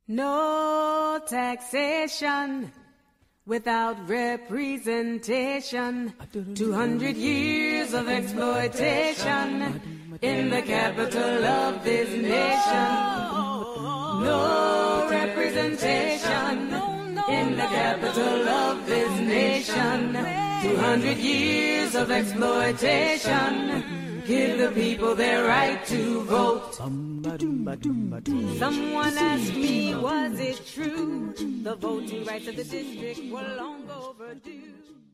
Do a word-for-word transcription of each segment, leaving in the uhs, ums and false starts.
No taxation without representation. Two hundred years of exploitation in the capital of this nation. No representation in the capital of this nation. Two hundred years of exploitation. Give the people their right to vote. Someone asked me, was it true? The voting rights of the district were long overdue.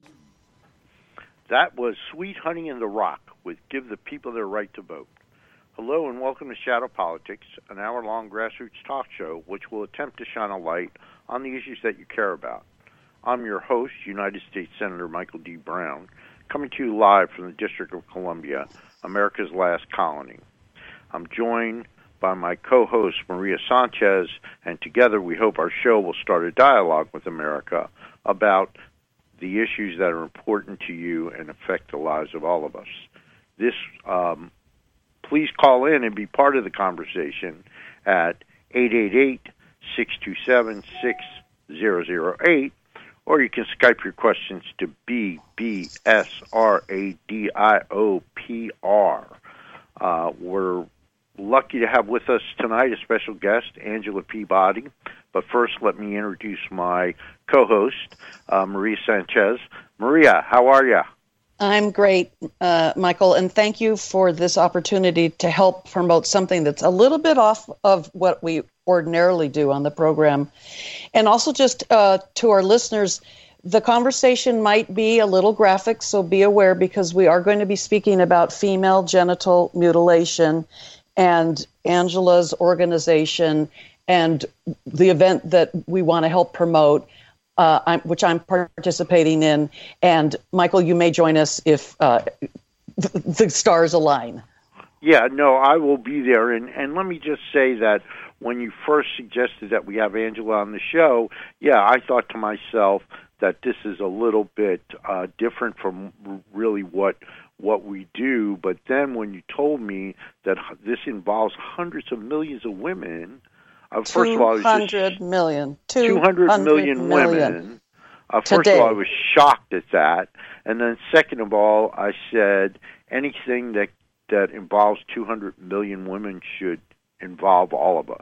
That was Sweet Honey in the Rock with Give the People Their Right to Vote. Hello and welcome to Shadow Politics, an hour-long grassroots talk show which will attempt to shine a light on the issues that you care about. I'm your host, United States Senator Michael D. Brown, coming to you live from the District of Columbia, America's last colony. I'm joined by my co-host, Maria Sanchez, and together we hope our show will start a dialogue with America about the issues that are important to you and affect the lives of all of us. This, um, please call in and be part of the conversation at eight eight eight, six two seven, six zero zero eight, or you can Skype your questions to B B S R A D I O P R. Uh, we're lucky to have with us tonight a special guest, Angela Peabody. But first, let me introduce my co-host, uh, Maria Sanchez. Maria, how are you? I'm great, uh, Michael, and thank you for this opportunity to help promote something that's a little bit off of what we ordinarily do on the program. And also just uh, to our listeners, the conversation might be a little graphic, so be aware because we are going to be speaking about female genital mutilation and Angela's organization and the event that we want to help promote, uh, I'm, which I'm participating in. And Michael, you may join us if uh, the, the stars align. Yeah, no, I will be there. And, and let me just say that when you first suggested that we have Angela on the show, yeah, I thought to myself that this is a little bit uh, different from really what what we do. But then when you told me that this involves hundreds of millions of women, uh, first of all, I was two hundred million. two hundred million women. Uh, first Today. of all, I was shocked at that. And then second of all, I said anything that, that involves two hundred million women should involve all of us.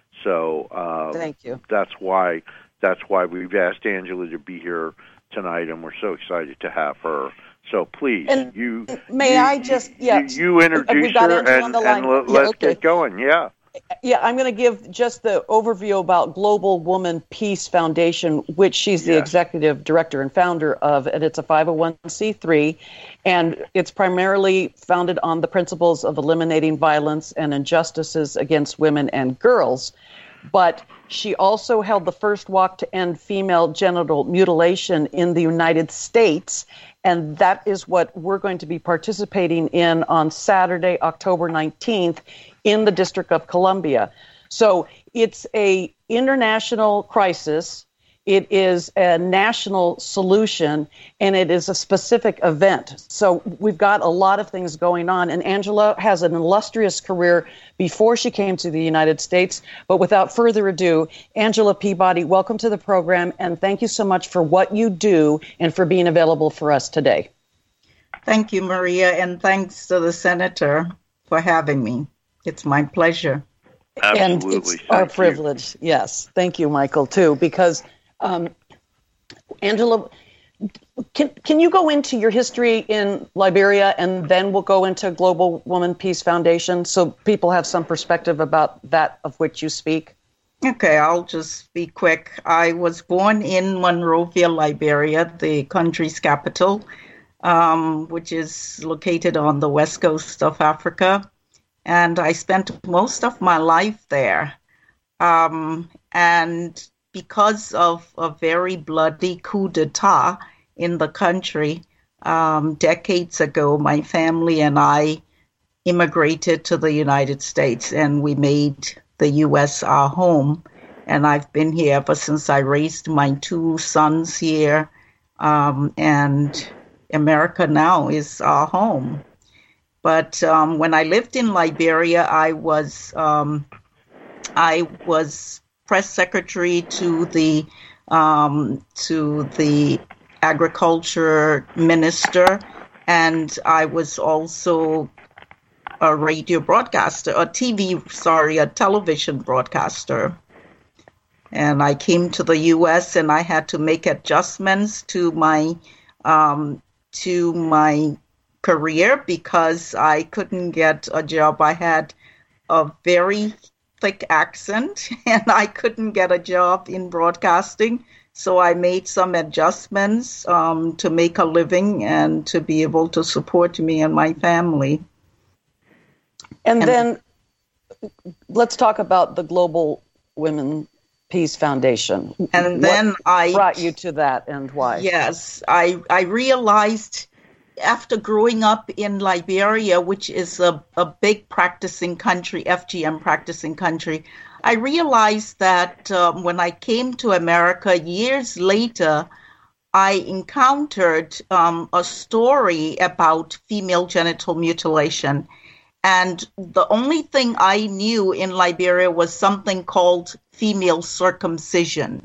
So uh, Thank you. That's why that's why we've asked Angela to be here tonight, and we're so excited to have her. So please, and you may you, I just yeah you, you introduce her and, and let, yeah, let's okay. get going. Yeah. Yeah, I'm going to give just the overview about Global Woman Peace Foundation, which she's the Yes. executive director and founder of, and it's a five oh one c three, and it's primarily founded on the principles of eliminating violence and injustices against women and girls. But she also held the first walk to end female genital mutilation in the United States, and that is what we're going to be participating in on Saturday, October nineteenth, in the District of Columbia. So it's a international crisis. It is a national solution, and it is a specific event. So we've got a lot of things going on, and Angela has an illustrious career before she came to the United States. But without further ado, Angela Peabody, welcome to the program, and thank you so much for what you do and for being available for us today. Thank you, Maria, and thanks to the Senator for having me. It's my pleasure. Absolutely. And it's Thank our you. privilege. Yes. Thank you, Michael, too, because um, Angela, can can you go into your history in Liberia, and then we'll go into Global Woman Peace Foundation so people have some perspective about that of which you speak? Okay, I'll just be quick. I was born in Monrovia, Liberia, the country's capital, um, which is located on the west coast of Africa. And I spent most of my life there. Um, and because of a very bloody coup d'etat in the country, um, decades ago, my family and I immigrated to the United States, and we made the U S our home. And I've been here ever since I raised my two sons here. Um, and America now is our home. But um, when I lived in Liberia, I was um, I was press secretary to the um, to the agriculture minister, and I was also a radio broadcaster, a T V, sorry, a television broadcaster. And I came to the U S and I had to make adjustments to my um, to my career because I couldn't get a job. I had a very thick accent and I couldn't get a job in broadcasting. So I made some adjustments um, to make a living and to be able to support me and my family. And, and then let's talk about the Global Women Peace Foundation. And then what I brought you to that and why? Yes, I I realized after growing up in Liberia, which is a, a big practicing country, F G M practicing country, I realized that um, when I came to America years later, I encountered um, a story about female genital mutilation. And the only thing I knew in Liberia was something called female circumcision.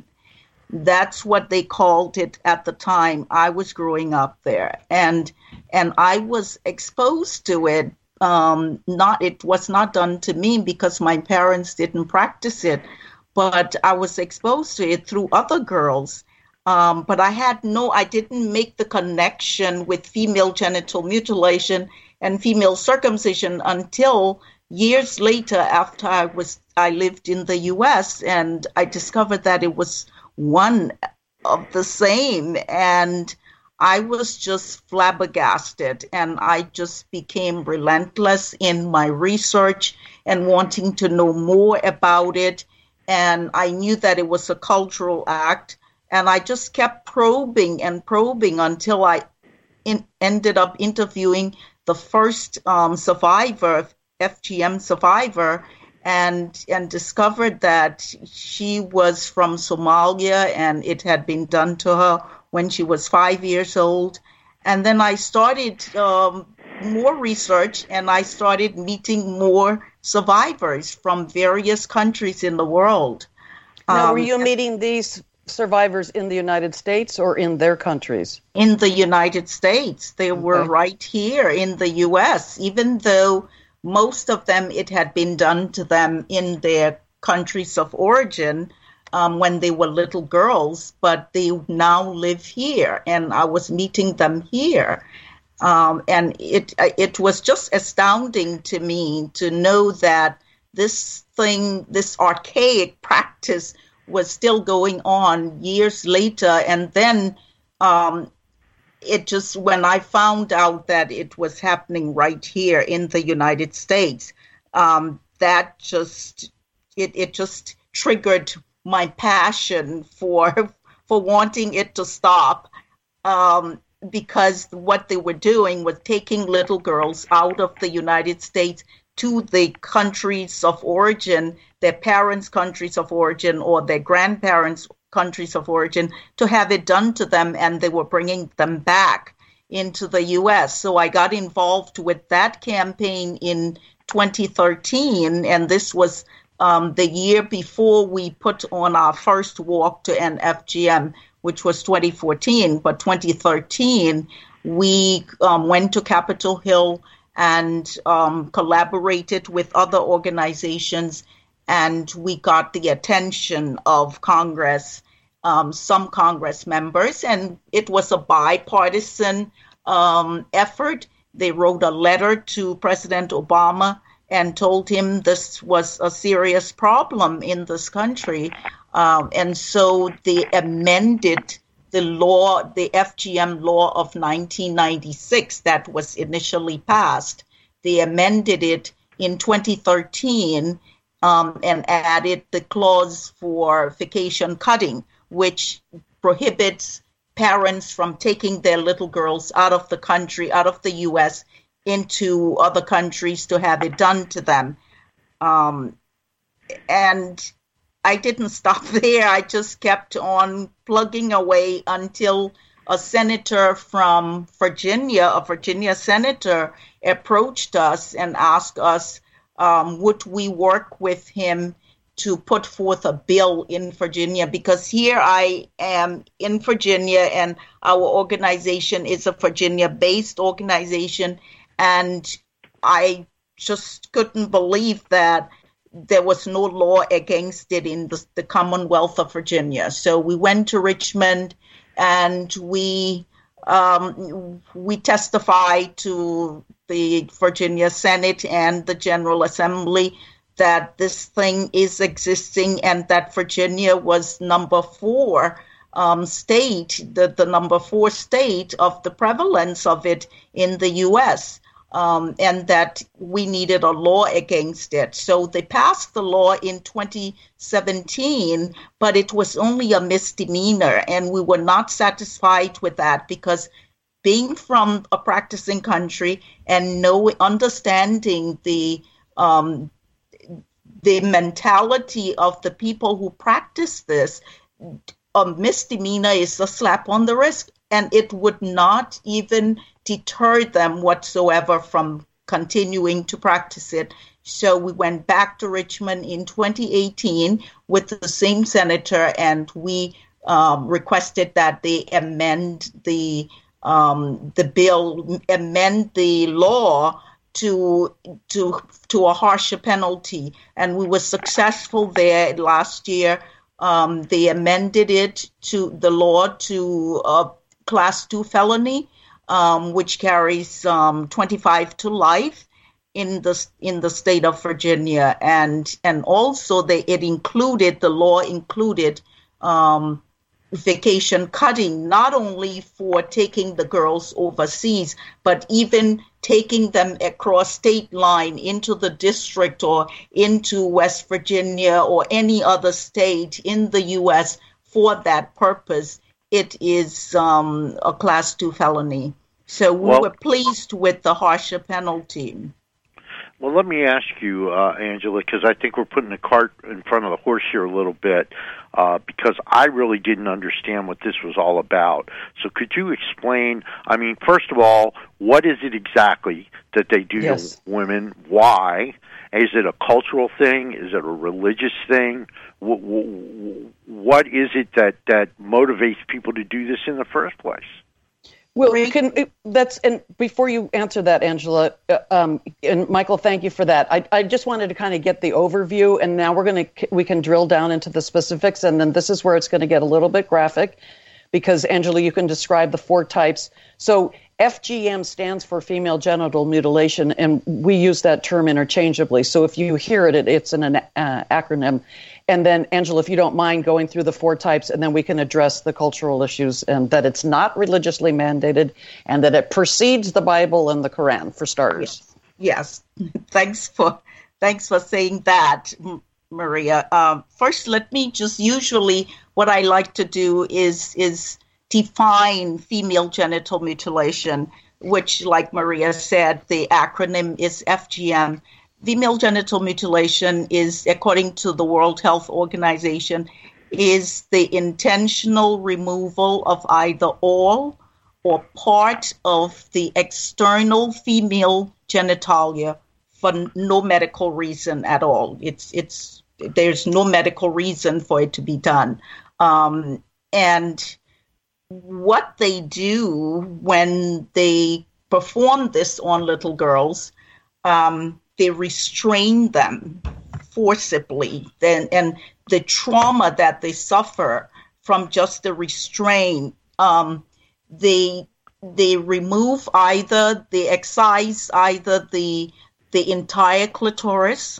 That's what they called it at the time I was growing up there. And and I was exposed to it. Um, not it was not done to me because my parents didn't practice it, but I was exposed to it through other girls. Um, but I had no, I didn't make the connection with female genital mutilation and female circumcision until years later after I was, I lived in the U S and I discovered that it was one of the same. And I was just flabbergasted and I just became relentless in my research and wanting to know more about it. And I knew that it was a cultural act. And I just kept probing and probing until I in, ended up interviewing the first um, survivor, F G M survivor, and and discovered that she was from Somalia and it had been done to her when she was five years old. And then I started um, more research and I started meeting more survivors from various countries in the world. Now, um, were you meeting these survivors in the United States or in their countries? In the United States. They okay. were right here in the U S, even though most of them, it had been done to them in their countries of origin um, when they were little girls, but they now live here, and I was meeting them here. Um, and it it was just astounding to me to know that this thing, this archaic practice was still going on years later. And then um, it just, when I found out that it was happening right here in the United States, um, that just, it, it just triggered my passion for, for wanting it to stop. Um, because what they were doing was taking little girls out of the United States to the countries of origin, their parents' countries of origin or their grandparents' countries of origin, to have it done to them, and they were bringing them back into the U S. So I got involved with that campaign in twenty thirteen, and this was um, the year before we put on our first walk to end F G M, which was twenty fourteen. But twenty thirteen, we um, went to Capitol Hill and um, collaborated with other organizations, and we got the attention of Congress, um, some Congress members, and it was a bipartisan um, effort. They wrote a letter to President Obama and told him this was a serious problem in this country. Um, and so they amended the law, the F G M law of nineteen ninety-six that was initially passed. They amended it in twenty thirteen um, and added the clause for vacation cutting, which prohibits parents from taking their little girls out of the country, out of the U S, into other countries to have it done to them. Um, and I didn't stop there. I just kept on plugging away until a senator from Virginia, a Virginia senator, approached us and asked us, um, would we work with him to put forth a bill in Virginia, because here I am in Virginia, and our organization is a Virginia-based organization, and I just couldn't believe that there was no law against it in the, the Commonwealth of Virginia. So we went to Richmond, and we um, we testified to the Virginia Senate and the General Assembly that this thing is existing, and that Virginia was number four um, state, the, the number four state of the prevalence of it in the U S, um, and that we needed a law against it. So they passed the law in twenty seventeen, but it was only a misdemeanor, and we were not satisfied with that, because being from a practicing country and knowing, understanding the um, the mentality of the people who practice this, a misdemeanor is a slap on the wrist, and it would not even deter them whatsoever from continuing to practice it. So we went back to Richmond in twenty eighteen with the same senator, and we um, requested that they amend the um, the bill, amend the law to to to a harsher penalty, and we were successful there last year. Um, they amended it to the law to a class two felony, um, which carries um, twenty-five to life in the in the state of Virginia, and and also they it included the law included um, vacation cutting, not only for taking the girls overseas, but even taking them across state line into the district or into West Virginia or any other state in the U S for that purpose. It is um, a class two felony. So we well, were pleased with the harsher penalty. Well, let me ask you, uh, Angela, because I think we're putting the cart in front of the horse here a little bit, uh, because I really didn't understand what this was all about. So could you explain, I mean, first of all, what is it exactly that they do yes. to women? Why? Is it a cultural thing? Is it a religious thing? What is it that, that motivates people to do this in the first place? Well, you can, that's, and before you answer that, Angela, uh, um, and Michael, thank you for that. I, I just wanted to kind of get the overview, and now we're going to, we can drill down into the specifics, and then this is where it's going to get a little bit graphic, because Angela, you can describe the four types. So F G M stands for female genital mutilation, and we use that term interchangeably. So if you hear it, it's an, an uh, acronym. And then, Angela, if you don't mind going through the four types, and then we can address the cultural issues, and that it's not religiously mandated, and that it precedes the Bible and the Quran, for starters. Yes. yes. Thanks for thanks for saying that, Maria. Um, first, let me just usually what I like to do is is define female genital mutilation, which, like Maria said, the acronym is F G M. Female genital mutilation is, according to the World Health Organization, is the intentional removal of either all or part of the external female genitalia for no medical reason at all. It's it's there's no medical reason for it to be done. Um, and what they do when they perform this on little girls, um, they restrain them forcibly, then, and the trauma that they suffer from just the restraint, um, they they remove either, they excise either the the entire clitoris,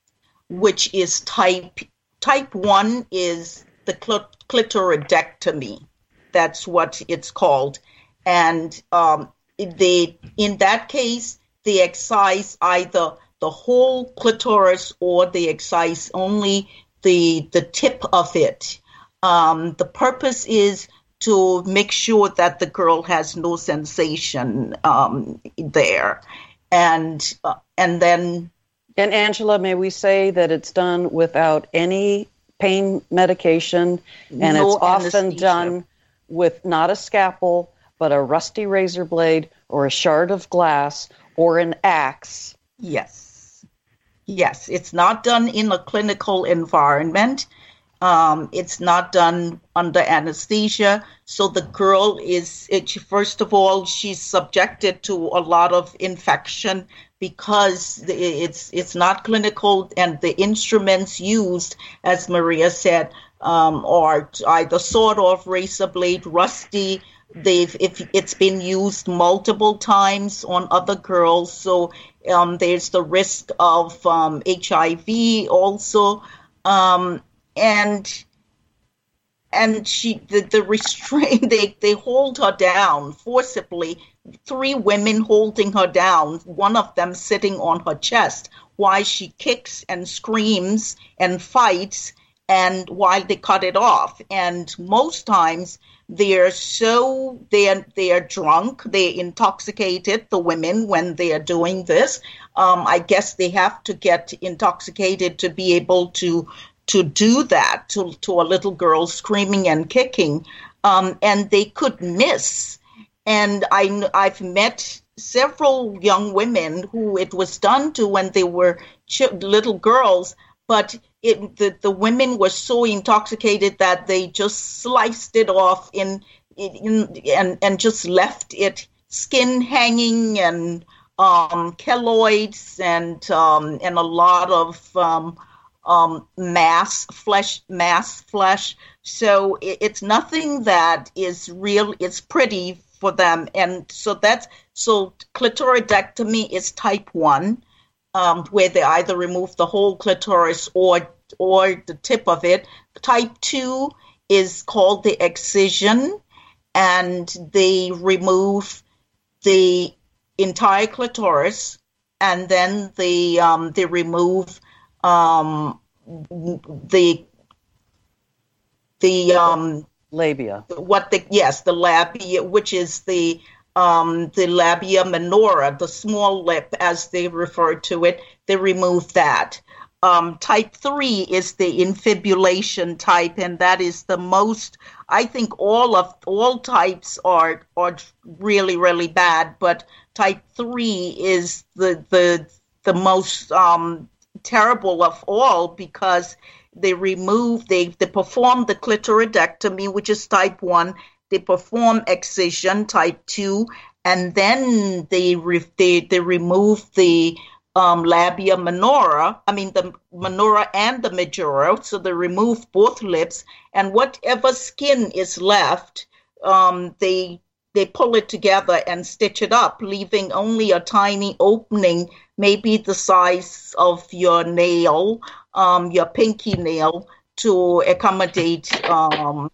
which is type type one is the clit- clitoridectomy. That's what it's called, and um, they in that case they excise either the whole clitoris or they excise only the the tip of it. Um, the purpose is to make sure that the girl has no sensation um, there, and uh, and then. And Angela, may we say that it's done without any pain medication, and no it's often anesthesia. done with not a scalpel, but a rusty razor blade or a shard of glass or an axe. Yes. Yes, it's not done in a clinical environment. Um, it's not done under anesthesia. So the girl is, it, first of all, she's subjected to a lot of infection because it's it's not clinical, and the instruments used, as Maria said, um, are either sawed off, razor blade, rusty. They've if it's been used multiple times on other girls, so um, there's the risk of um, H I V also. Um, And and she the, the restraint they, they hold her down forcibly, three women holding her down, one of them sitting on her chest while she kicks and screams and fights, and while they cut it off. And most times they're so they're they're drunk, they're intoxicated, the women, when they are doing this. Um, I guess they have to get intoxicated to be able to to do that to, to a little girl screaming and kicking, um, and they could miss. And I, I've met several young women who it was done to when they were ch- little girls, but it, the, the women were so intoxicated that they just sliced it off in, in, and, and just left it skin hanging and um, keloids and um, and a lot of um, Um, mass flesh, mass flesh. So it, it's nothing that is real. It's pretty for them, and so that's so clitoridectomy is type one, um, where they either remove the whole clitoris or or the tip of it. Type two is called the excision, and they remove the entire clitoris, and then they um, they remove Um, the the um, labia. What the yes the labia, which is the um, the labia minora, the small lip as they refer to it. They remove that. Um, type three is the infibulation type, and that is the most. I think all of all types are are really really bad, but type three is the the the most um, terrible of all, because they remove, they, they perform the clitoridectomy, which is type one, they perform excision, type two, and then they re, they, they remove the um, labia minora, I mean the minora and the majora, so they remove both lips, and whatever skin is left, um, they they pull it together and stitch it up, leaving only a tiny opening, maybe the size of your nail, um, your pinky nail, to accommodate um,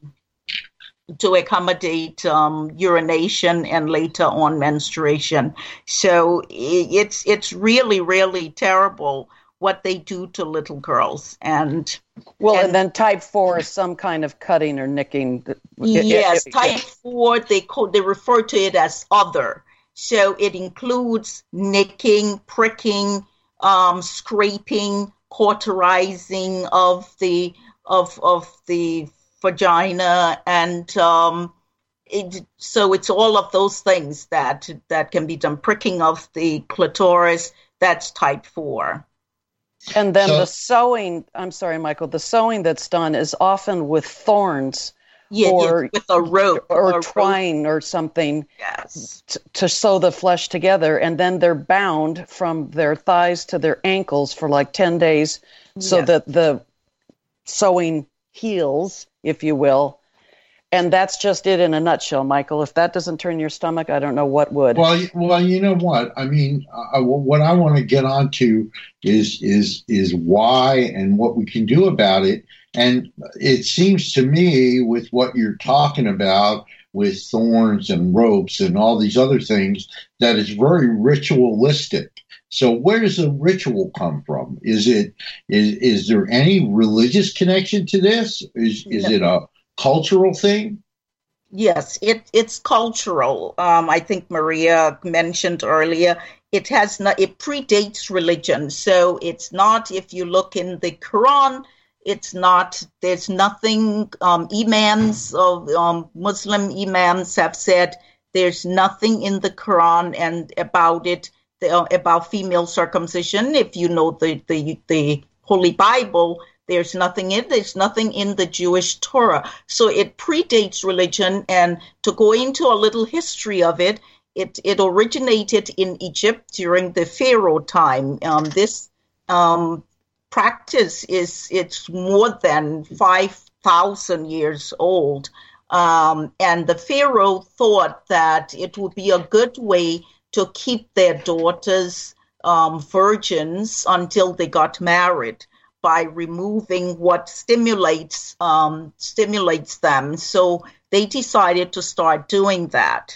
to accommodate um, urination and later on menstruation. So it's it's really really terrible what they do to little girls. And well, and, and then type four is some kind of cutting or nicking. Yes, type four, they call, they refer to it as other. So it includes nicking, pricking, um, scraping, cauterizing of the of of the vagina, and um, it, so it's all of those things that that can be done. Pricking of the clitoris, that's type four. And then So- the sewing, I'm sorry, Michael, the sewing that's done is often with thorns. Yeah, or, yeah, with a rope or, or twine or something, yes, t- to sew the flesh together, and then they're bound from their thighs to their ankles for like ten days, so Yes. that the sewing heals, if you will. And that's just it in a nutshell, Michael. If that doesn't turn your stomach, I don't know what would. Well, y- well, you know what? I mean, uh, what I want to get onto is is is why and what we can do about it. And it seems to me, with what you're talking about, with thorns and ropes and all these other things, that it's very ritualistic. So where does the ritual come from? Is it is is there any religious connection to this? Is is No. it a cultural thing? Yes, it it's cultural. Um, I think Maria mentioned earlier. It has not. It predates religion, so it's not. If you look in the Quran, it's not. There's nothing. Um, imams of um, Muslim imams have said there's nothing in the Quran and about it uh, about female circumcision. If you know the, the, the Holy Bible, there's nothing in there's nothing in the Jewish Torah. So it predates religion. And to go into a little history of it, it, it originated in Egypt during the Pharaoh time. Um, this um, practice is it's more than five thousand years old. Um, and the Pharaoh thought that it would be a good way to keep their daughters um, virgins until they got married by removing what stimulates um, stimulates them. So they decided to start doing that.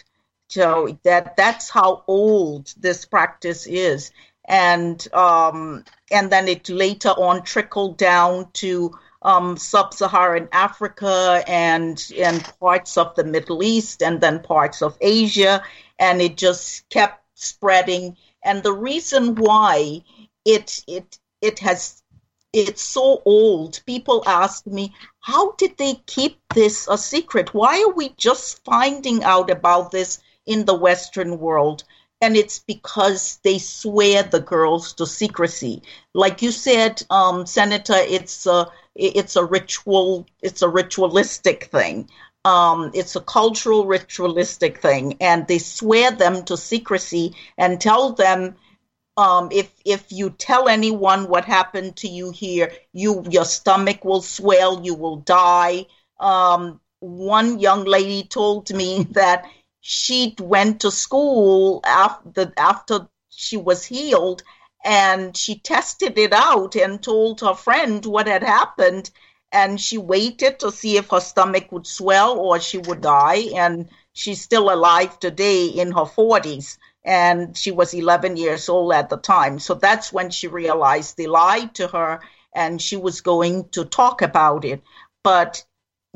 So that that's how old this practice is, and um, and then it later on trickled down to Um, sub-Saharan Africa and and parts of the Middle East and then parts of Asia, and it just kept spreading. And the reason why it it it has it's so old, people ask me, how did they keep this a secret? Why are we just finding out about this in the Western world? And it's because they swear the girls to secrecy. Like you said, um, Senator, it's a it's a ritual, it's a ritualistic thing. Um, it's a cultural ritualistic thing, and they swear them to secrecy and tell them um, if if you tell anyone what happened to you here, you your stomach will swell, you will die. Um, one young lady told me that she went to school after after she was healed, and she tested it out and told her friend what had happened, and she waited to see if her stomach would swell or she would die, and she's still alive today in her forties, and she was eleven years old at the time. So that's when she realized they lied to her, and she was going to talk about it. But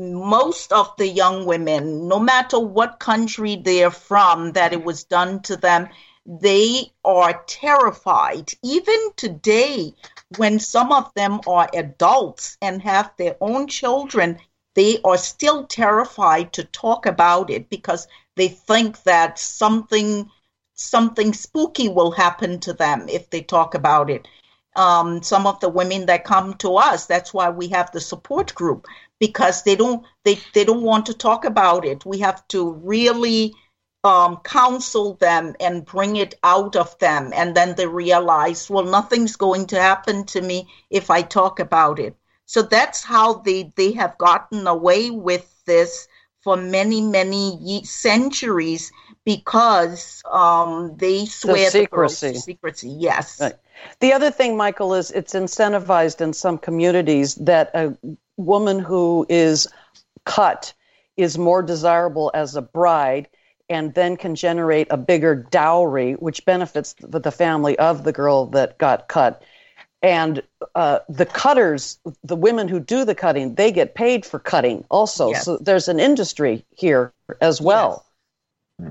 most of the young women, no matter what country they're from, that it was done to them, they are terrified. Even today, when some of them are adults and have their own children, they are still terrified to talk about it because they think that something something spooky will happen to them if they talk about it. Um, some of the women that come to us, that's why we have the support group, because they don't they, they don't want to talk about it. We have to really um, counsel them and bring it out of them. And then they realize, well, nothing's going to happen to me if I talk about it. So that's how they, they have gotten away with this for many, many centuries, because um, they swear the secrecy. The secrecy, yes. Right. The other thing, Michael, is it's incentivized in some communities that a woman who is cut is more desirable as a bride and then can generate a bigger dowry, which benefits the, the family of the girl that got cut. And uh, the cutters, the women who do the cutting, they get paid for cutting also. Yes. So there's an industry here as well. Yes.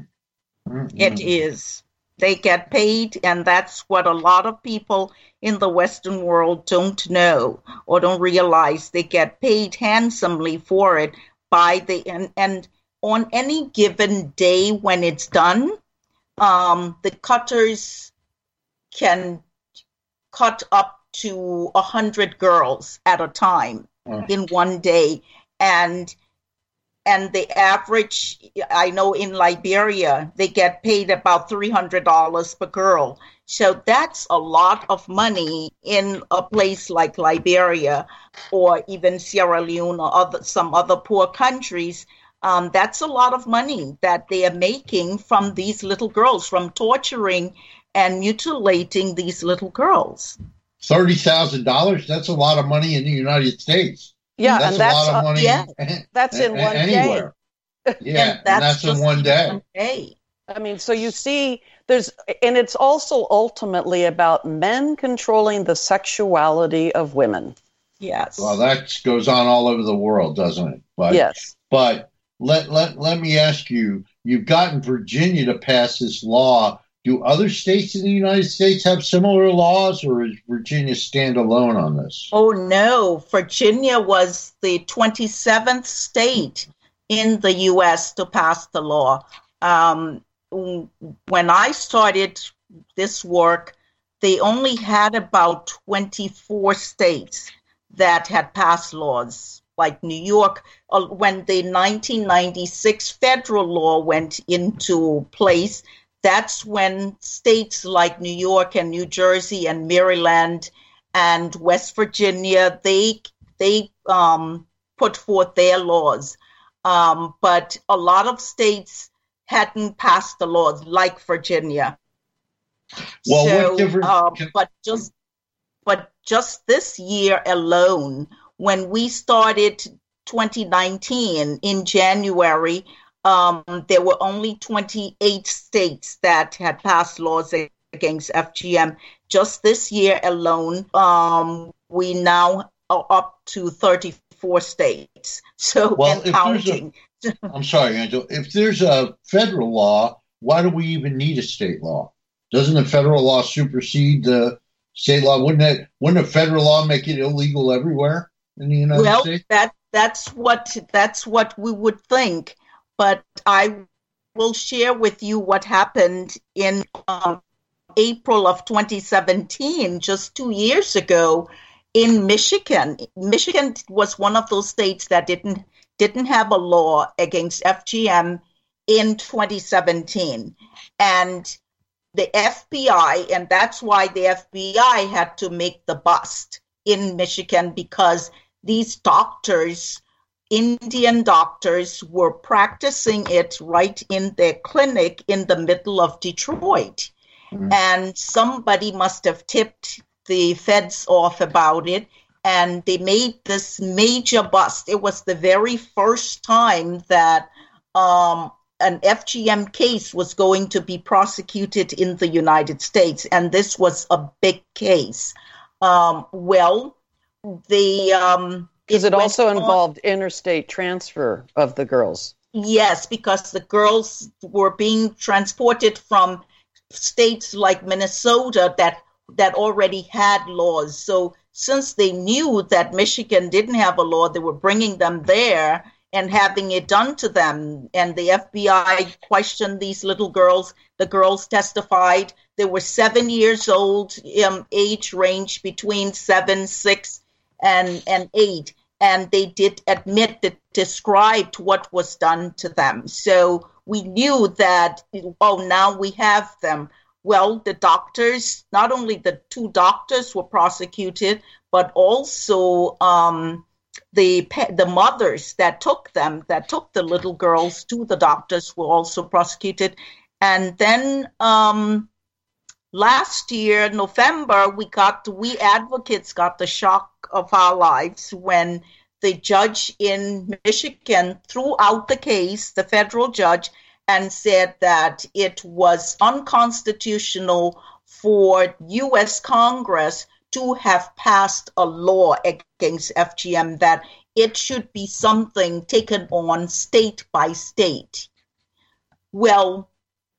It is. They get paid, and that's what a lot of people in the Western world don't know or don't realize. They get paid handsomely for it by the and, and on any given day when it's done, um, the cutters can cut up to a hundred girls at a time oh. in one day, and. And the average, I know in Liberia, they get paid about three hundred dollars per girl. So that's a lot of money in a place like Liberia or even Sierra Leone or other, some other poor countries. Um, that's a lot of money that they are making from these little girls, from torturing and mutilating these little girls. thirty thousand dollars, that's a lot of money in the United States. Yeah, that's and that's a lot of money. Uh, yeah, that's in one anywhere. day. Yeah, and that's, and that's in one day. one day. I mean, so you see, there's, and it's also ultimately about men controlling the sexuality of women. Yes. Well, that goes on all over the world, doesn't it? But, yes. But let let let me ask you: you've gotten Virginia to pass this law. Do other states in the United States have similar laws, or is Virginia stand alone on this? Oh, no. Virginia was the twenty-seventh state in the U S to pass the law. Um, when I started this work, they only had about twenty-four states that had passed laws, like New York. Uh, when the nineteen ninety-six federal law went into place, that's when states like New York and New Jersey and Maryland and West Virginia, they they um, put forth their laws. Um, but a lot of states hadn't passed the laws, like Virginia. Well, so, what difference? uh, Can... but just but just this year alone, when we started twenty nineteen in January, um, there were only twenty-eight states that had passed laws against F G M. Just this year alone, um, we now are up to thirty-four states. So, well, and counting. A, I'm sorry, Angela. If there's a federal law, why do we even need a state law? Doesn't the federal law supersede the state law? Wouldn't that, wouldn't a federal law make it illegal everywhere in the United well, States? Well, that that's what that's what we would think. But I will share with you what happened in um, April of twenty seventeen, just two years ago, in Michigan. Michigan was one of those states that didn't didn't have a law against F G M in twenty seventeen, and the F B I, and that's why the F B I had to make the bust in Michigan, because these doctors, Indian doctors, were practicing it right in their clinic in the middle of Detroit. Mm-hmm. And somebody must have tipped the feds off about it, and they made this major bust. It was the very first time that um, an F G M case was going to be prosecuted in the United States, and this was a big case. Um, well, the um, because it, it also on, involved interstate transfer of the girls. Yes, because the girls were being transported from states like Minnesota that that already had laws. So since they knew that Michigan didn't have a law, they were bringing them there and having it done to them. And the F B I questioned these little girls. The girls testified. They were seven years old, um, age range between seven, six, and, and eight. And they did admit that, described what was done to them. So we knew that, oh, now we have them. Well, the doctors, not only the two doctors were prosecuted, but also um, the the mothers that took them, that took the little girls to the doctors, were also prosecuted. And then um, last year, November, we got, we advocates got the shock of our lives when the judge in Michigan threw out the case, the federal judge, and said that it was unconstitutional for U S Congress to have passed a law against F G M, that it should be something taken on state by state. Well,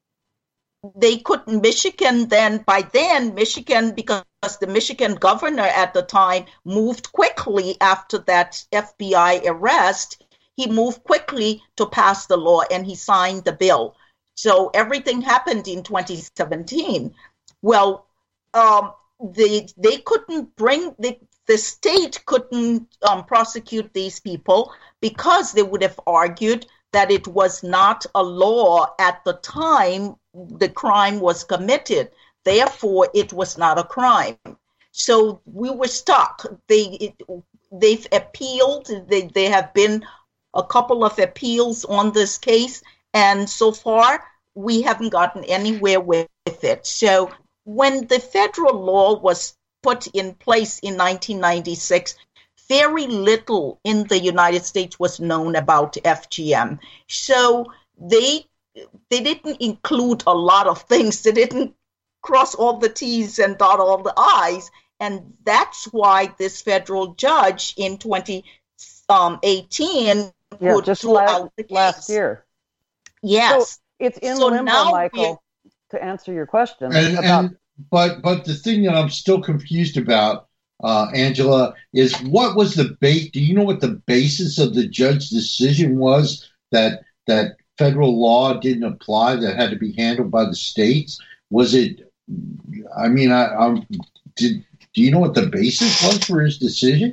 they couldn't, Michigan then, by then, Michigan, because the Michigan governor at the time moved quickly after that F B I arrest, he moved quickly to pass the law, and he signed the bill. So everything happened in twenty seventeen. Well, um, they they couldn't bring the the state couldn't um, prosecute these people because they would have argued that it was not a law at the time the crime was committed. Therefore, it was not a crime. So we were stuck. They it, they've appealed. They they have been a couple of appeals on this case, and so far we haven't gotten anywhere with it. So when the federal law was put in place in nineteen ninety-six, very little in the United States was known about F G M. So they they didn't include a lot of things. They didn't cross all the T's and dot all the I's, and that's why this federal judge in twenty eighteen Yeah, just last, last year. Yes. So it's in so limbo, Michael, to answer your question. And, about- and, but but the thing that I'm still confused about, uh, Angela, is what was the base? Do you know what the basis of the judge's decision was that that federal law didn't apply, that had to be handled by the states? Was it I mean, I, I'm, did, do you know what the basis was for his decision?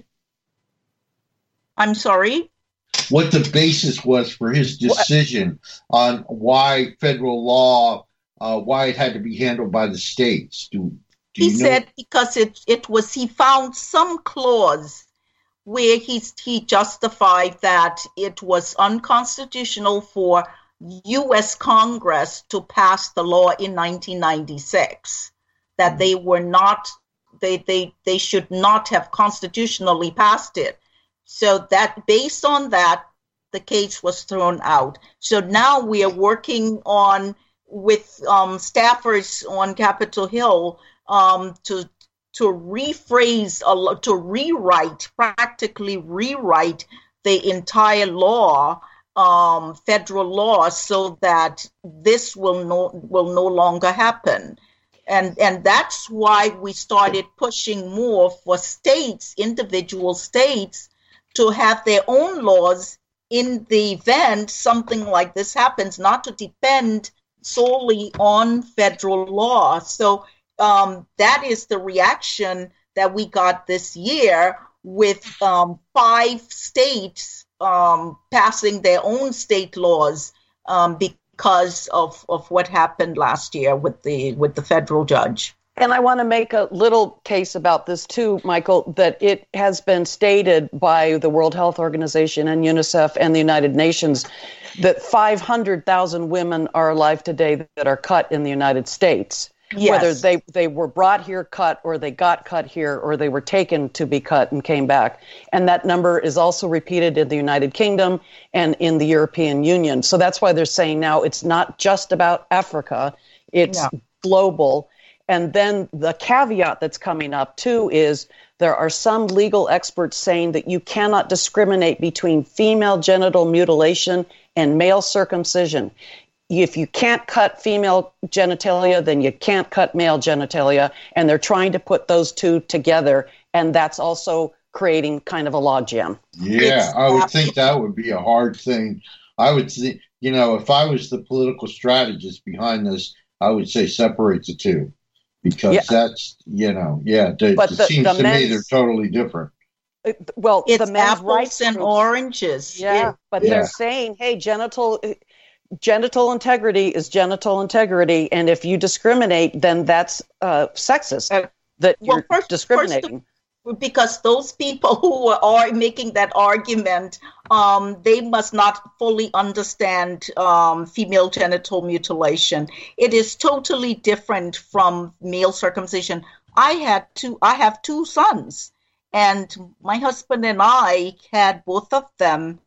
I'm sorry? What the basis was for his decision what? on why federal law, uh, why it had to be handled by the states. Do, do he you know? said because it, it was, he found some clause where he, he justified that it was unconstitutional for U S Congress to pass the law in nineteen ninety-six, that mm-hmm. they were not, they, they, they should not have constitutionally passed it. So that based on that, the case was thrown out. So now we are working on with um, staffers on Capitol Hill um, to to rephrase, uh, to rewrite, practically rewrite the entire law, um, federal law, so that this will no will no longer happen. And and that's why we started pushing more for states, individual states, to have their own laws in the event something like this happens, not to depend solely on federal law. So um, that is the reaction that we got this year with um, five states um, passing their own state laws um, because of, of what happened last year with the with the federal judge. And I want to make a little case about this too, Michael, that it has been stated by the World Health Organization and UNICEF and the United Nations that five hundred thousand women are alive today that are cut in the United States. Yes. Whether they, they were brought here cut or they got cut here or they were taken to be cut and came back. And that number is also repeated in the United Kingdom and in the European Union. So that's why they're saying now it's not just about Africa, it's yeah. global. And then the caveat that's coming up, too, is there are some legal experts saying that you cannot discriminate between female genital mutilation and male circumcision. If you can't cut female genitalia, then you can't cut male genitalia. And they're trying to put those two together. And that's also creating kind of a logjam. Yeah, I would think that would be a hard thing. I would think, you know, if I was the political strategist behind this, I would say separate the two. Because yeah. that's, you know, yeah, they, it the, seems the to me they're totally different. Well, it's the men's apples rights and groups, oranges. Yeah, yeah. but yeah. they're saying, hey, genital genital integrity is genital integrity, and if you discriminate, then that's uh, sexist. Uh, that well, you're first, discriminating. First, because those people who are making that argument, um, they must not fully understand um, female genital mutilation. It is totally different from male circumcision. I had two. I have two sons, and my husband and I had both of them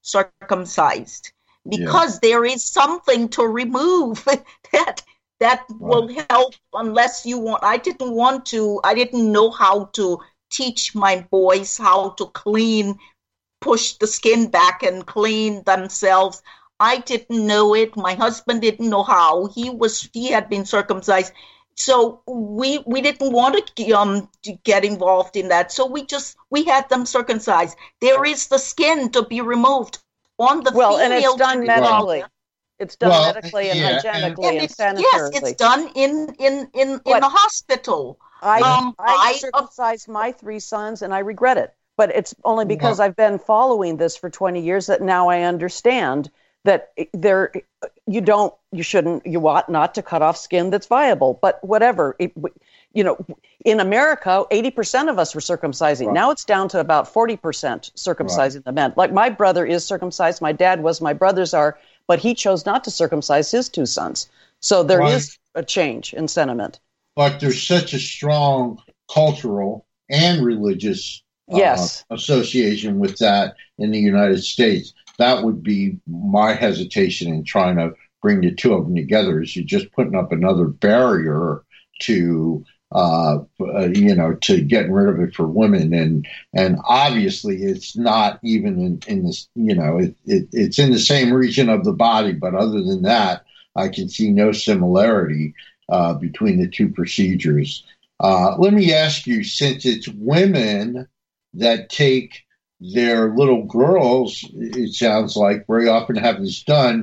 circumcised because yeah. there is something to remove that that right. will help. Unless you want, I didn't want to. I didn't know how to teach my boys how to clean, push the skin back and clean themselves. I didn't know it. My husband didn't know how. He was he had been circumcised. So we we didn't want to, um, to get involved in that. So we just we had them circumcised. There is the skin to be removed on the well, female. And it's done medically. Well, It's done well, medically and yeah, hygienically and, and, and sanitarily. Yes, it's done in in in, in the hospital. I, um, I I circumcised uh, my three sons, and I regret it. But it's only because well, I've been following this for twenty years that now I understand that there, you don't, you shouldn't, you ought not to cut off skin that's viable. But whatever, it, you know, in America, eighty percent of us were circumcising. Right. Now it's down to about forty percent circumcising right. the men. Like my brother is circumcised, my dad was, my brothers are, but he chose not to circumcise his two sons. So there right. is a change in sentiment. But there's such a strong cultural and religious uh, yes. association with that in the United States. That would be my hesitation in trying to bring the two of them together, is you're just putting up another barrier to, uh, uh, you know, to getting rid of it for women. And and obviously it's not even in, in this, you know, it, it, it's in the same region of the body. But other than that, I can see no similarity Uh, between the two procedures. Uh, let me ask you, since it's women that take their little girls, it sounds like, very often have this done,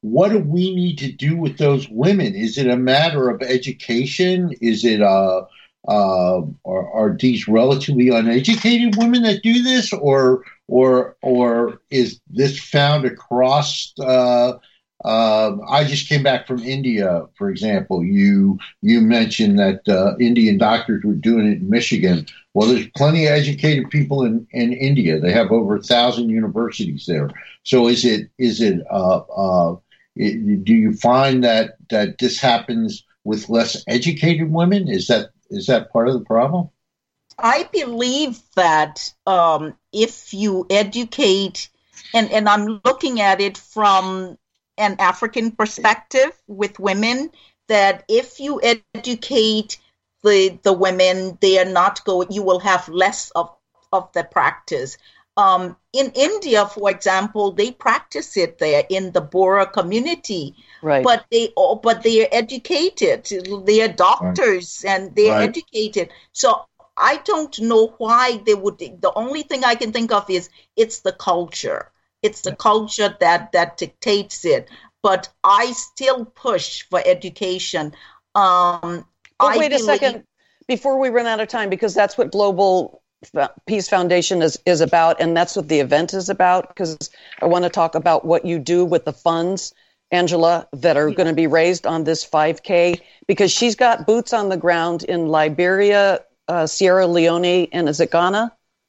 what do we need to do with those women? Is it a matter of education? Is it uh, uh, are, are these relatively uneducated women that do this, or or or is this found across? Uh, uh, I just came back from India, for example. You you mentioned that uh, Indian doctors were doing it in Michigan. Well, there's plenty of educated people in, in India. They have over a thousand universities there. So is it is it uh, uh, it, do you find that that this happens with less educated women? Is that is that part of the problem? I believe that um, if you educate, and, and I'm looking at it from an African perspective with women, that if you educate the the women, they are not going, you will have less of, of the practice. Um, in India, for example, they practice it there in the Bora community, right? But they all, but they are educated. They are doctors, right. And they are right. educated. So I don't know why they would. The only thing I can think of is it's the culture. It's the culture that that dictates it. But I still push for education. Um, oh, I wait believe, a second before we run out of time, because that's what Global Peace Foundation is, is about, and that's what the event is about, because I want to talk about what you do with the funds, Angela, that are going to be raised on this five K, because she's got boots on the ground in Liberia, uh, Sierra Leone, and is it Ghana?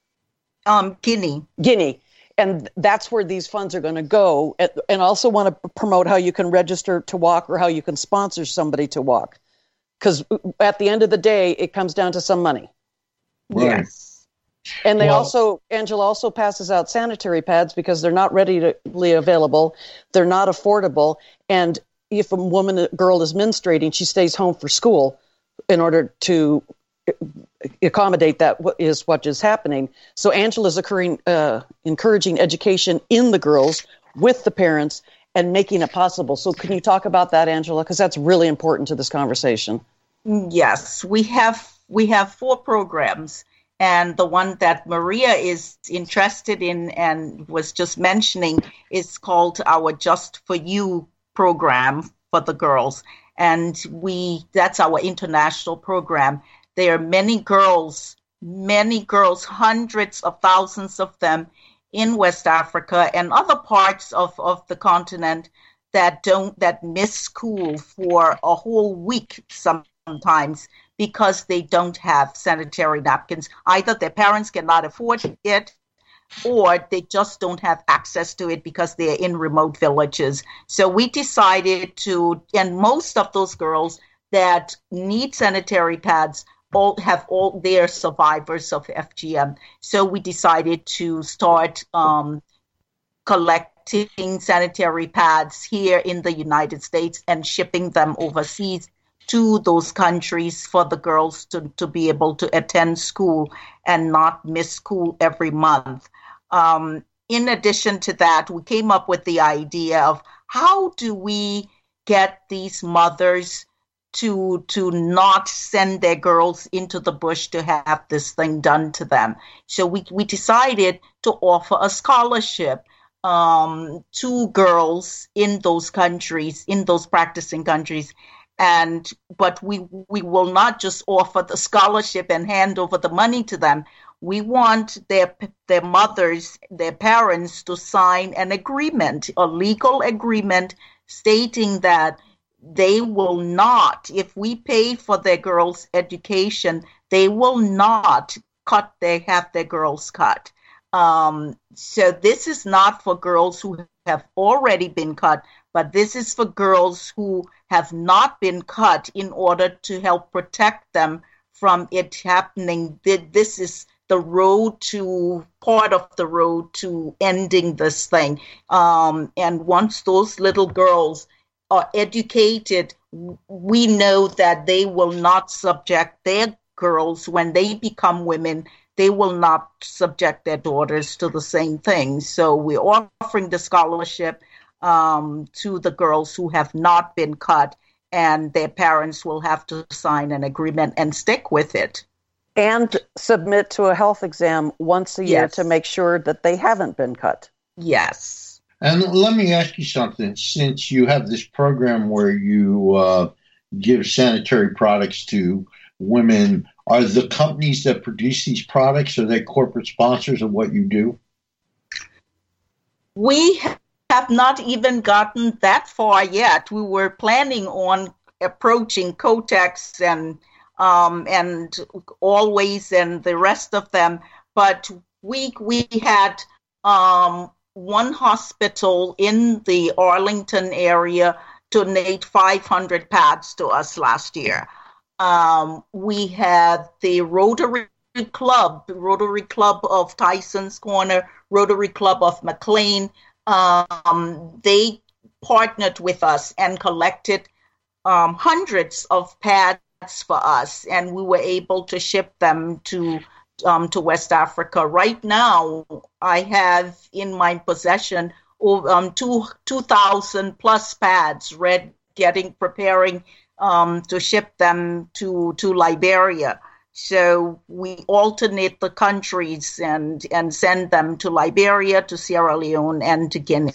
Um, Guinea. Guinea. And that's where these funds are going to go. And also want to promote how you can register to walk or how you can sponsor somebody to walk. Because at the end of the day, it comes down to some money. Right. Yes. And they well, also, Angela also passes out sanitary pads because they're not readily available. They're not affordable. And if a woman, a girl is menstruating, she stays home for school in order to accommodate that is what is happening. So Angela's occurring, uh, encouraging education in the girls with the parents and making it possible. So can you talk about that, Angela? Because that's really important to this conversation. Yes, we have we have four programs. And the one that Maria is interested in and was just mentioning is called our Just For You program for the girls. And we that's our international program. There are many girls, many girls, hundreds of thousands of them in West Africa and other parts of, of the continent that don't that miss school for a whole week sometimes, because they don't have sanitary napkins. Either their parents cannot afford it, or they just don't have access to it because they're in remote villages. So we decided to, and most of those girls that need sanitary pads all have all their survivors of F G M. So we decided to start um, collecting sanitary pads here in the United States and shipping them overseas to those countries for the girls to, to be able to attend school and not miss school every month. Um, in addition to that, we came up with the idea of how do we get these mothers to to not send their girls into the bush to have this thing done to them. So we, we decided to offer a scholarship um, to girls in those countries, in those practicing countries. And but we we will not just offer the scholarship and hand over the money to them. We want their their mothers, their parents to sign an agreement, a legal agreement stating that they will not, if we pay for their girls' education, they will not cut their have their girls cut. Um, so this is not for girls who have already been cut, but this is for girls who have not been cut in order to help protect them from it happening. This is the road to, part of the road to ending this thing. Um, and once those little girls are educated, we know that they will not subject their girls, when they become women, they will not subject their daughters to the same thing. So we're offering the scholarship um, to the girls who have not been cut, and their parents will have to sign an agreement and stick with it. And submit to a health exam once a year Yes. to make sure that they haven't been cut. Yes. And let me ask you something. Since you have this program where you uh, give sanitary products to women, are the companies that produce these products, are they corporate sponsors of what you do? We have not even gotten that far yet. We were planning on approaching Kotex and um, and Always and the rest of them, but we we had um, one hospital in the Arlington area donate five hundred pads to us last year. Um, we had the Rotary Club, Rotary Club of Tyson's Corner, Rotary Club of McLean. Um, they partnered with us and collected um, hundreds of pads for us, and we were able to ship them to um, to West Africa. Right now, I have in my possession over, um, two two thousand plus pads, read, getting preparing um, to ship them to to Liberia. So we alternate the countries and and send them to Liberia, to Sierra Leone, and to Guinea.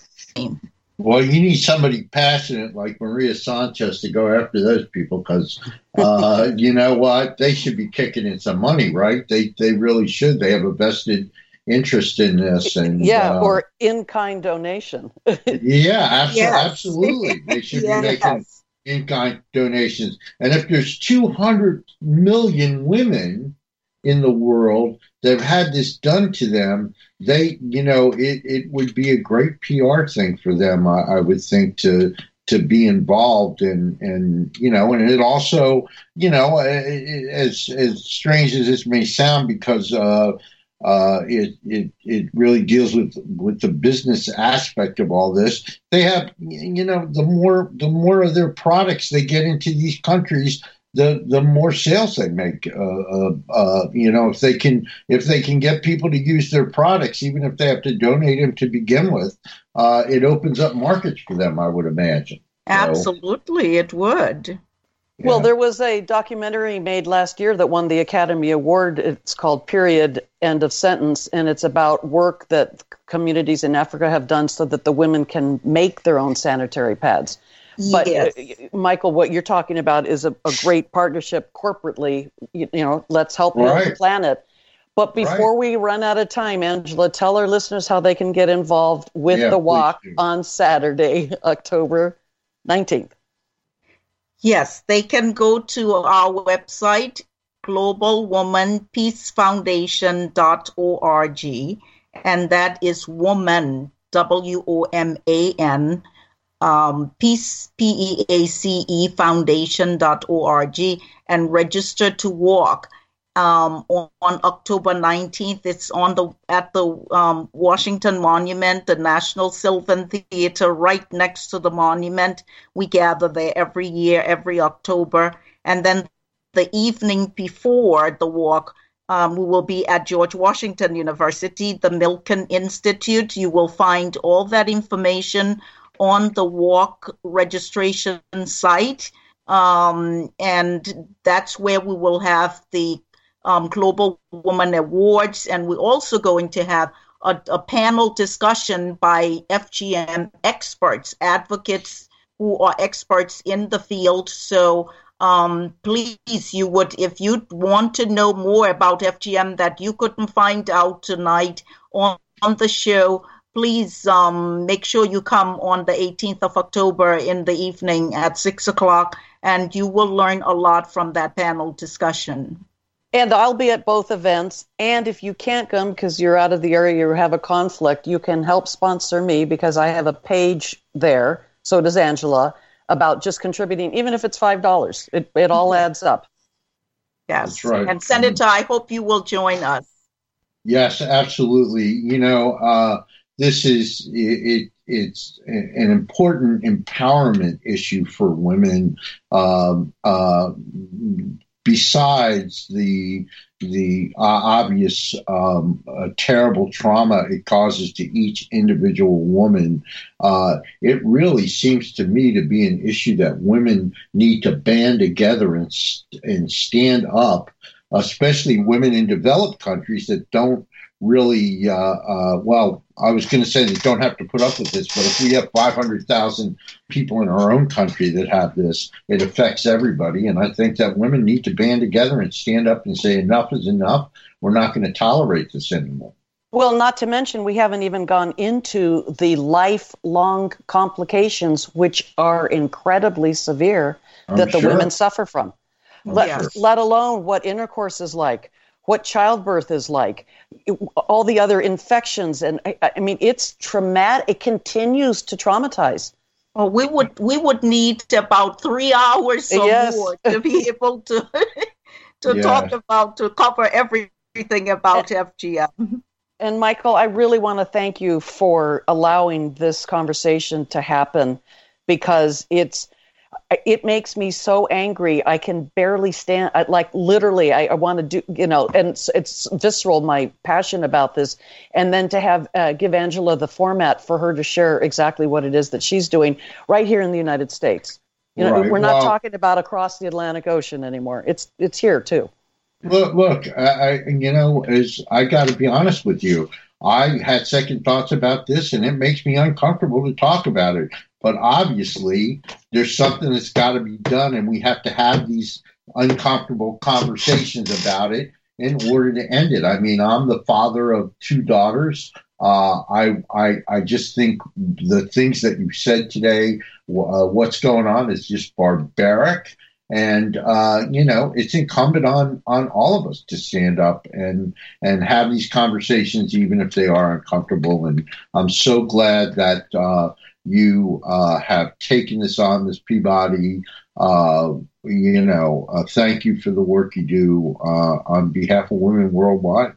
Well, you need somebody passionate like Maria Sanchez to go after those people because, uh, you know what, they should be kicking in some money, right? They they really should. They have a vested interest in this. And yeah, uh, or in-kind donation. yeah, abso- Yes. absolutely. They should Yes. be making in-kind donations. And if there's two hundred million women in the world that have had this done to them, they, you know, it, it would be a great P R thing for them, I, I would think, to to be involved in, and, you know, and it also, you know, it, as as strange as this may sound, because uh, uh, it it it really deals with with the business aspect of all this. They have, you know, the more the more of their products they get into these countries, the the more sales they make. Uh, uh, uh, you know, if they can if they can get people to use their products, even if they have to donate them to begin with, uh, it opens up markets for them, I would imagine. Absolutely, it would. Yeah. Well, there was a documentary made last year that won the Academy Award. It's called Period, End of Sentence, and it's about work that communities in Africa have done so that the women can make their own sanitary pads. But, Yes. uh, Michael, what you're talking about is a, a great partnership corporately. You, you know, let's help heal Right. the planet. But before we run out of time, Angela, tell our listeners how they can get involved with Yeah, the please walk do. on Saturday, October nineteenth. Yes, they can go to our website, global woman peace foundation dot org, and that is woman, W O M A N, um, peace, P E A C E, foundation dot org, and register to walk. Um, on, on October nineteenth, it's on the at the um, Washington Monument, the National Sylvan Theater, right next to the monument. We gather there every year, every October. And then the evening before the walk, um, we will be at George Washington University, the Milken Institute. You will find all that information on the walk registration site. Um, and that's where we will have the Um, Global Woman Awards, and we're also going to have a, a panel discussion by F G M experts, advocates who are experts in the field. So um, please, you would, if you want to know more about F G M that you couldn't find out tonight on, on the show, please um, make sure you come on the eighteenth of October in the evening at six o'clock, and you will learn a lot from that panel discussion. And I'll be at both events. And if you can't come because you're out of the area or have a conflict, you can help sponsor me because I have a page there. So does Angela, about just contributing, even if it's five dollars. It, it all adds up. Yes. That's right. And Senator, I hope you will join us. Yes, absolutely. You know, uh, this is it, it. It's an important empowerment issue for women. Um, uh, Besides the the uh, obvious um, uh, terrible trauma it causes to each individual woman, uh, it really seems to me to be an issue that women need to band together and and stand up, especially women in developed countries that don't really, uh, uh, well, I was going to say they don't have to put up with this, but if we have five hundred thousand people in our own country that have this, it affects everybody. And I think that women need to band together and stand up and say enough is enough. We're not going to tolerate this anymore. Well, not to mention, we haven't even gone into the lifelong complications, which are incredibly severe, I'm that the sure. women suffer from. Let, Yes. let alone what intercourse is like, what childbirth is like, all the other infections. And I, I mean, it's traumatic. It continues to traumatize. Oh, we would we would need about three hours or Yes. more to be able to to Yeah. talk about to cover everything about F G M. And Michael, I really want to thank you for allowing this conversation to happen, because it's it makes me so angry. I can barely stand. I, like literally, I, I want to do, you know, and it's, it's visceral, my passion about this. And then to have uh, give Angela the format for her to share exactly what it is that she's doing right here in the United States. You know, Right. we're not Well- talking about across the Atlantic Ocean anymore. It's it's here too. Look, look, I, I you know, as I got to be honest with you, I had second thoughts about this, and it makes me uncomfortable to talk about it. But obviously, there's something that's got to be done, and we have to have these uncomfortable conversations about it in order to end it. I mean, I'm the father of two daughters. Uh, I, I, I just think the things that you said today, uh, what's going on, is just barbaric. And, uh, you know, it's incumbent on, on all of us to stand up and, and have these conversations, even if they are uncomfortable. And I'm so glad that uh, you uh, have taken this on, Miz Peabody. Uh, you know, uh, thank you for the work you do uh, on behalf of women worldwide.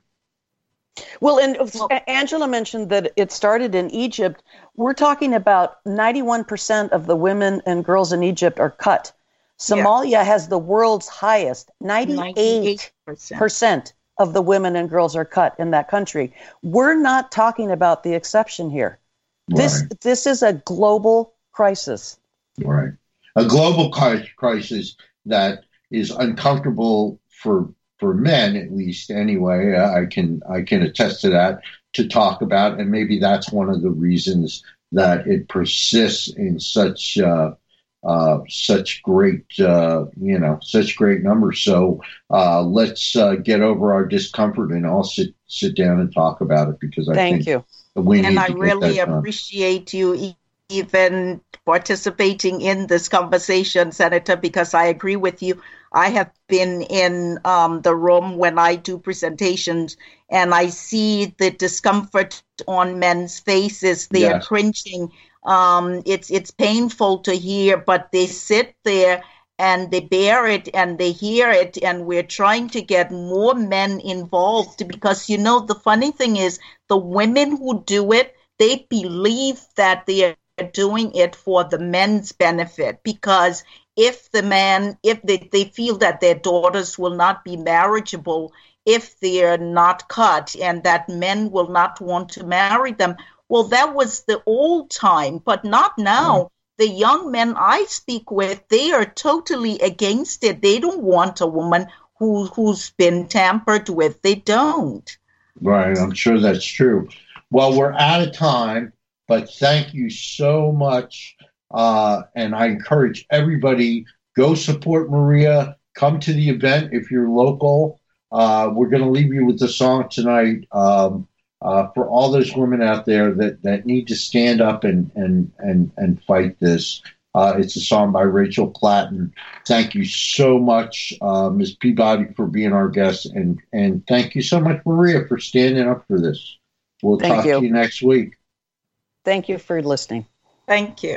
Well, and Angela mentioned that it started in Egypt. We're talking about ninety-one percent of the women and girls in Egypt are cut. Somalia has the world's highest, ninety-eight percent of the women and girls are cut in that country. We're not talking about the exception here. This Right. this is a global crisis. Right. A global cri- crisis that is uncomfortable for for men, at least anyway. Uh, I can I can attest to that, to talk about, and maybe that's one of the reasons that it persists in such uh, uh, such great uh, you know such great numbers. So uh, let's uh, get over our discomfort and all sit sit down and talk about it, because I Thank think you. we need And to I get really that done. appreciate you e- even participating in this conversation, Senator, because I agree with you. I have been in um, the room when I do presentations, and I see the discomfort on men's faces. They are Yes. cringing. Um, it's it's painful to hear, but they sit there and they bear it and they hear it, and we're trying to get more men involved, because, you know, the funny thing is the women who do it, they believe that they are doing it for the men's benefit, because if the man, if they, they feel that their daughters will not be marriageable if they're not cut, and that men will not want to marry them. Well, that was the old time, but not now. Right. The young men I speak with, they are totally against it. They don't want a woman who, who's been tampered with. They don't. Right, I'm sure that's true. Well, we're out of time, but thank you so much. Uh, and I encourage everybody, go support Maria. Come to the event if you're local. Uh, we're going to leave you with the song tonight um, uh, for all those women out there that, that need to stand up and, and, and, and fight this. Uh, it's a song by Rachel Platten. Thank you so much, uh, Miz Peabody, for being our guest. And, and thank you so much, Maria, for standing up for this. We'll Thank talk you. to you next week. Thank you for listening. Thank you.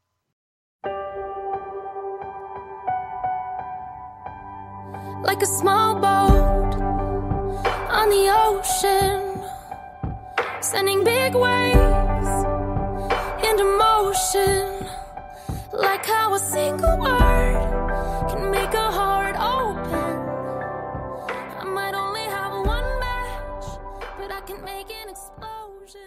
Like a small boat on the ocean, sending big waves into motion. Like how a single word can make a heart open. I might only have one match, but I can make an explosion.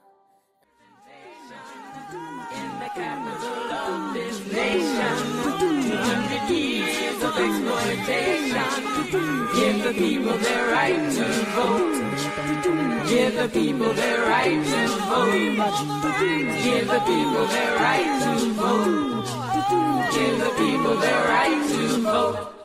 In the capital of this nation, two hundred years of exploitation. Give the people their right to vote. Give the people their right to vote. Give the people their right to vote. Give the people their right to vote.